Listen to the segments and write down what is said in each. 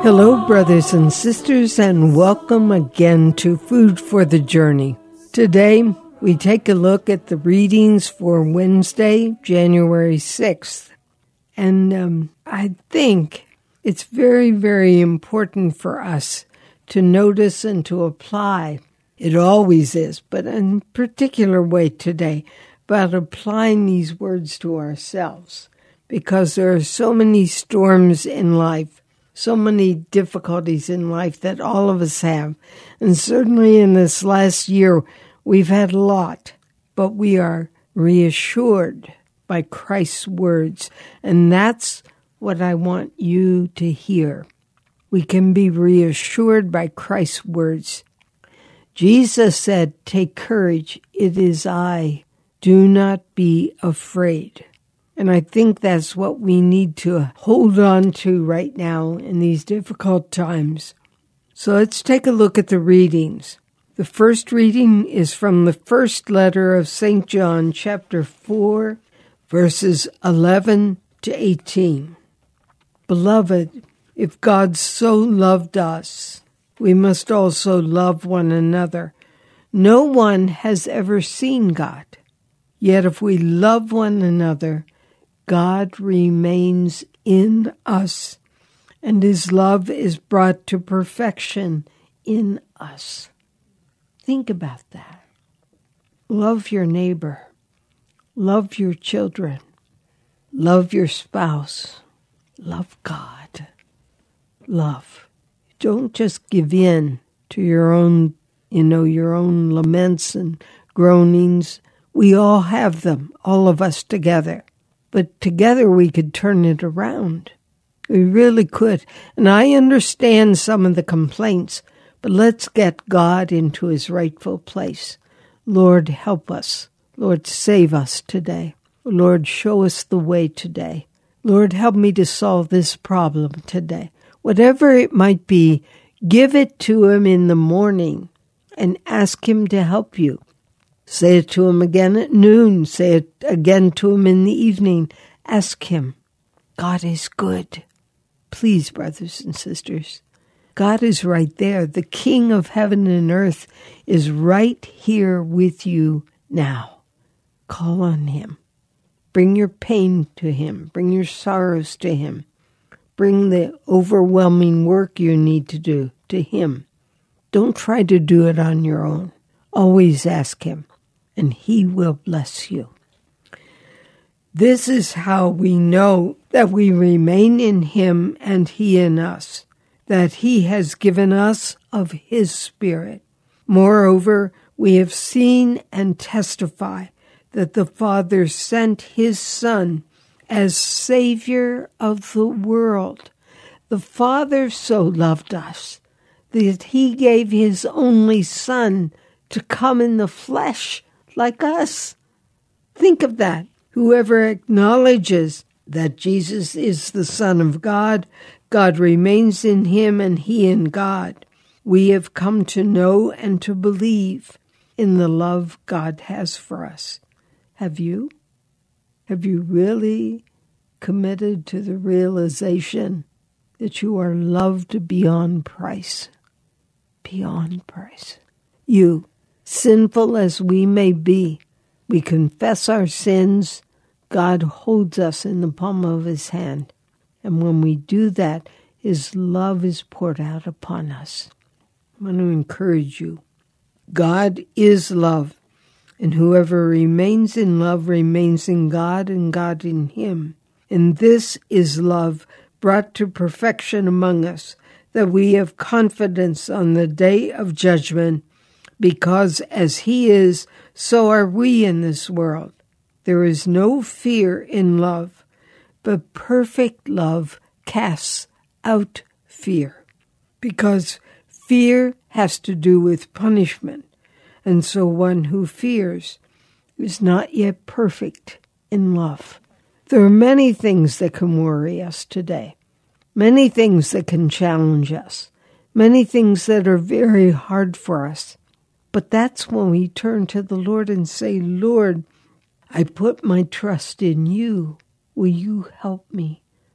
Hello, brothers and sisters, and welcome again to Food for the Journey. Today, we take a look at the readings for Wednesday, January 6th. And I think it's very, very important for us to notice and to apply. It always is, but in a particular way today, about applying these words to ourselves. Because there are so many storms in life, so many difficulties in life that all of us have. And certainly in this last year, we've had a lot. But we are reassured by Christ's words. And that's what I want you to hear. We can be reassured by Christ's words. Jesus said, "Take courage, it is I. Do not be afraid." And I think that's what we need to hold on to right now in these difficult times. So let's take a look at the readings. The first reading is from the first letter of St. John, chapter 4, verses 11 to 18. Beloved, if God so loved us, we must also love one another. No one has ever seen God. Yet if we love one another, God remains in us, and his love is brought to perfection in us. Think about that. Love your neighbor. Love your children. Love your spouse. Love God. Love. Don't just give in to your own laments and groanings. We all have them, all of us together. But together we could turn it around. We really could. And I understand some of the complaints, but let's get God into his rightful place. Lord, help us. Lord, save us today. Lord, show us the way today. Lord, help me to solve this problem today. Whatever it might be, give it to him in the morning and ask him to help you. Say it to him again at noon. Say it again to him in the evening. Ask him. God is good. Please, brothers and sisters. God is right there. The King of heaven and earth is right here with you now. Call on him. Bring your pain to him. Bring your sorrows to him. Bring the overwhelming work you need to do to him. Don't try to do it on your own. Always ask him, and he will bless you. This is how we know that we remain in him and he in us, that he has given us of his Spirit. Moreover, we have seen and testify that the Father sent his Son as Savior of the world. The Father so loved us that he gave his only Son to come in the flesh like us. Think of that. Whoever acknowledges that Jesus is the Son of God, God remains in him and he in God. We have come to know and to believe in the love God has for us. Have you? Have you really committed to the realization that you are loved beyond price? Beyond price. You, sinful as we may be, we confess our sins. God holds us in the palm of his hand. And when we do that, his love is poured out upon us. I want to encourage you. God is love, and whoever remains in love remains in God and God in him. And this is love brought to perfection among us, that we have confidence on the day of judgment, because as he is, so are we in this world. There is no fear in love, but perfect love casts out fear, because fear has to do with punishment, and so one who fears is not yet perfect in love. There are many things that can worry us today, many things that can challenge us, many things that are very hard for us. But that's when we turn to the Lord and say, Lord, I put my trust in you. Will you help me?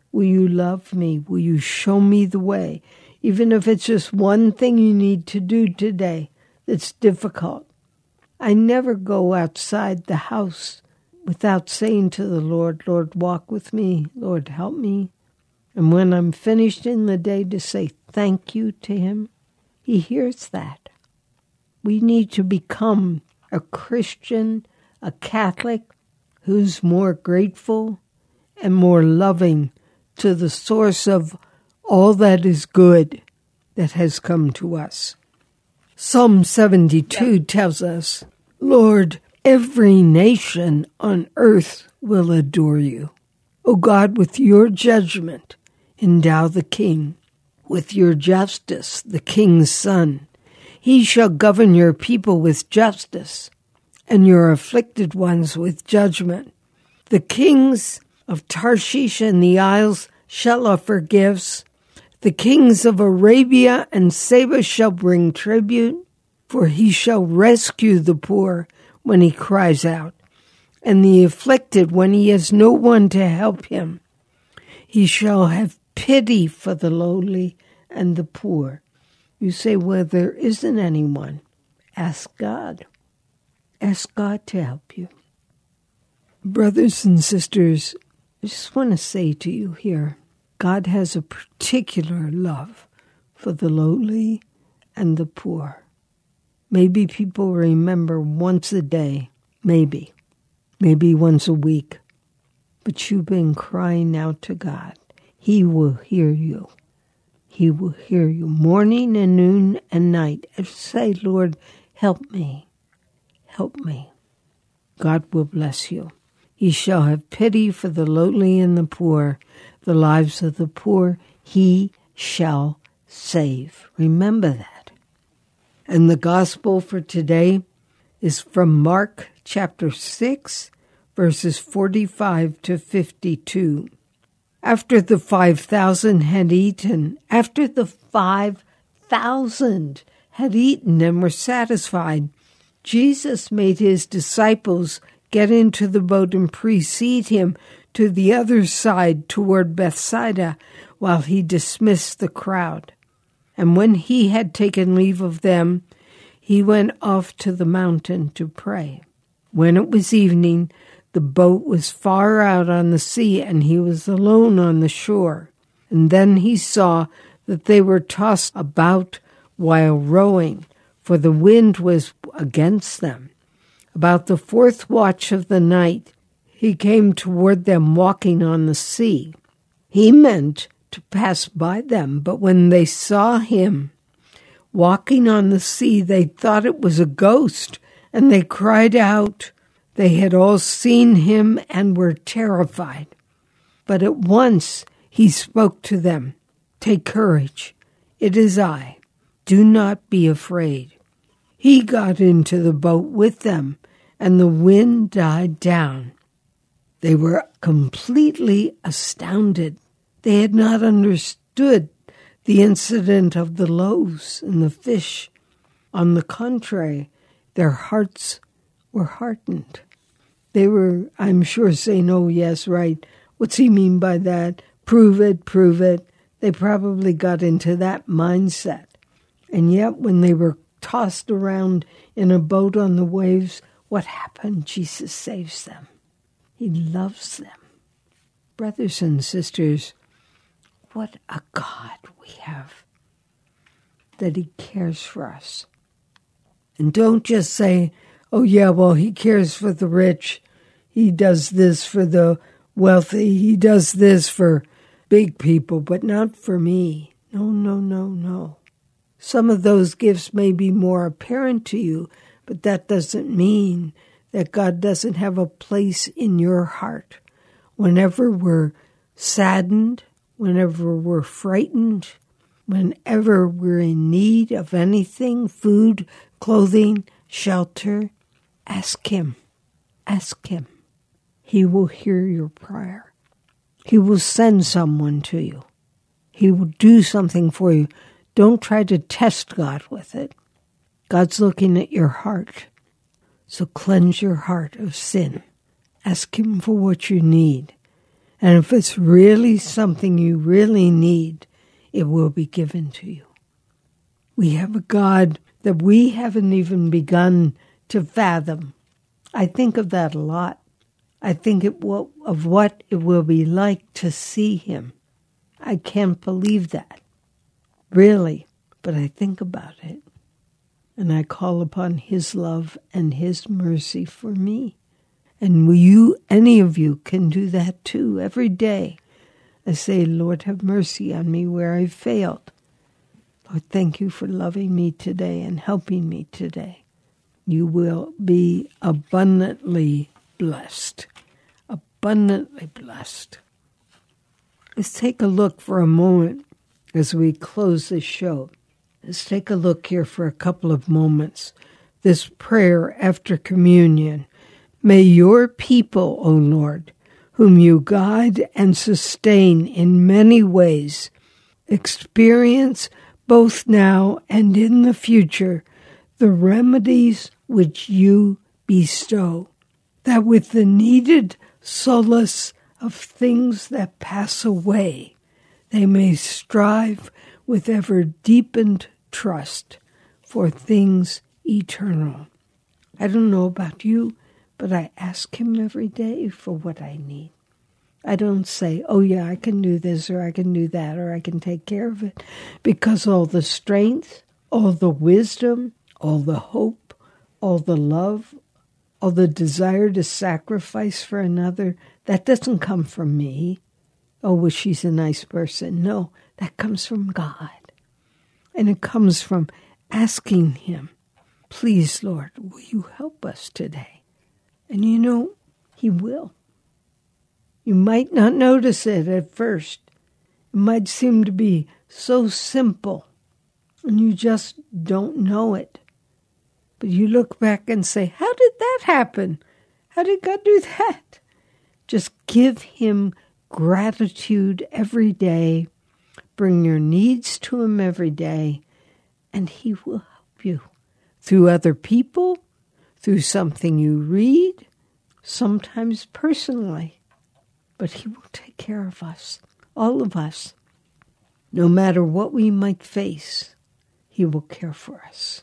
Will you love me? Will you show me the way? Even if it's just one thing you need to do today that's difficult. I never go outside the house without saying to the Lord, Lord, walk with me. Lord, help me. And when I'm finished in the day, to say thank you to him. He hears that. We need to become a Christian, a Catholic, who's more grateful and more loving to the source of all that is good that has come to us. Psalm 72 tells us, Lord, every nation on earth will adore you. O God, with your judgment, endow the king. With your justice, the king's son. He shall govern your people with justice, and your afflicted ones with judgment. The kings of Tarshish and the isles shall offer gifts. The kings of Arabia and Seba shall bring tribute, for he shall rescue the poor when he cries out, and the afflicted when he has no one to help him. He shall have pity for the lowly and the poor. You say, well, there isn't anyone. Ask God. Ask God to help you. Brothers and sisters, I just want to say to you here, God has a particular love for the lowly and the poor. Maybe people remember once a day, maybe once a week, but you've been crying out to God. He will hear you. He will hear you morning and noon and night. And say, Lord, help me. Help me. God will bless you. He shall have pity for the lowly and the poor. The lives of the poor he shall save. Remember that. And the gospel for today is from Mark chapter 6, verses 45 to 52. After the 5,000 had eaten, and were satisfied, Jesus made his disciples get into the boat and precede him to the other side toward Bethsaida, while he dismissed the crowd. And when he had taken leave of them, he went off to the mountain to pray. When it was evening, the boat was far out on the sea, and he was alone on the shore. And then he saw that they were tossed about while rowing, for the wind was against them. About the 4th watch of the night, he came toward them walking on the sea. He meant to pass by them, but when they saw him walking on the sea, they thought it was a ghost, and they cried out. They had all seen him and were terrified. But at once he spoke to them, "Take courage, it is I. Do not be afraid." He got into the boat with them, and the wind died down. They were completely astounded. They had not understood the incident of the loaves and the fish. On the contrary, their hearts were hardened. They were, I'm sure, saying, oh, yes, right. What's he mean by that? Prove it, prove it. They probably got into that mindset. And yet when they were tossed around in a boat on the waves, what happened? Jesus saves them. He loves them. Brothers and sisters, what a God we have, that he cares for us. And don't just say, oh, yeah, well, he cares for the rich. He does this for the wealthy. He does this for big people, but not for me. No, no, no, no. Some of those gifts may be more apparent to you, but that doesn't mean that God doesn't have a place in your heart. Whenever we're saddened, whenever we're frightened, whenever we're in need of anything, food, clothing, shelter, ask him. Ask him. He will hear your prayer. He will send someone to you. He will do something for you. Don't try to test God with it. God's looking at your heart. So cleanse your heart of sin. Ask him for what you need. And if it's really something you really need, it will be given to you. We have a God that we haven't even begun to fathom. I think of that a lot. I think of what it will be like to see him. I can't believe that, really, but I think about it. And I call upon his love and his mercy for me. And any of you can do that too every day. I say, Lord, have mercy on me where I failed. Lord, thank you for loving me today and helping me today. You will be abundantly blessed. Abundantly blessed. Let's take a look for a moment as we close this show. Let's take a look here for a couple of moments. This prayer after communion. May your people, O Lord, whom you guide and sustain in many ways, experience both now and in the future the remedies which you bestow, that with the needed solace of things that pass away, they may strive with ever deepened trust for things eternal. I don't know about you, but I ask him every day for what I need. I don't say, oh yeah, I can do this or I can do that or I can take care of it, because all the strength, all the wisdom, all the hope, all the love, all the desire to sacrifice for another, that doesn't come from me. Oh, well, she's a nice person. No, that comes from God. And it comes from asking him, please, Lord, will you help us today? And you know, he will. You might not notice it at first. It might seem to be so simple, and you just don't know it. But you look back and say, how did that happen? How did God do that? Just give him gratitude every day. Bring your needs to him every day, and he will help you through other people, through something you read, sometimes personally. But he will take care of us, all of us. No matter what we might face, he will care for us.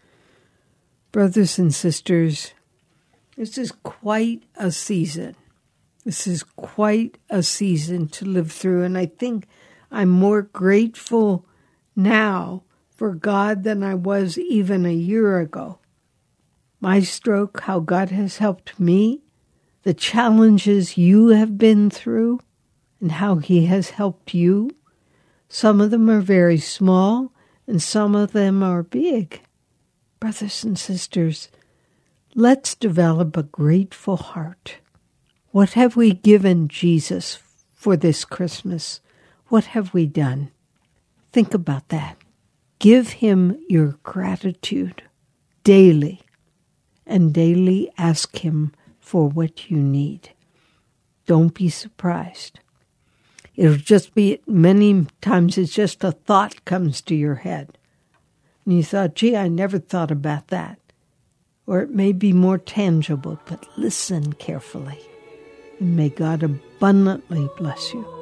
Brothers and sisters, this is quite a season. This is quite a season to live through, and I think I'm more grateful now for God than I was even a year ago. My stroke, how God has helped me, the challenges you have been through, and how he has helped you. Some of them are very small, and some of them are big. Brothers and sisters, let's develop a grateful heart. What have we given Jesus for this Christmas? What have we done? Think about that. Give him your gratitude daily, and daily ask him for what you need. Don't be surprised. It'll just be, many times it's just a thought comes to your head. And you thought, gee, I never thought about that. Or it may be more tangible, but listen carefully. And may God abundantly bless you.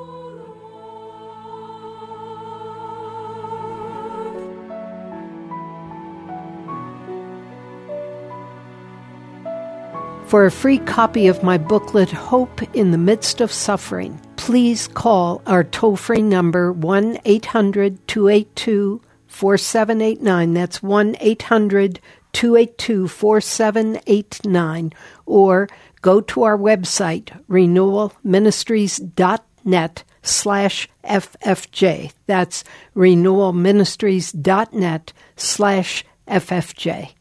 For a free copy of my booklet, Hope in the Midst of Suffering, please call our toll-free number 1-800-282-4789. That's 1-800-282-4789. Or go to our website, renewalministries.net/FFJ. That's renewalministries.net/FFJ.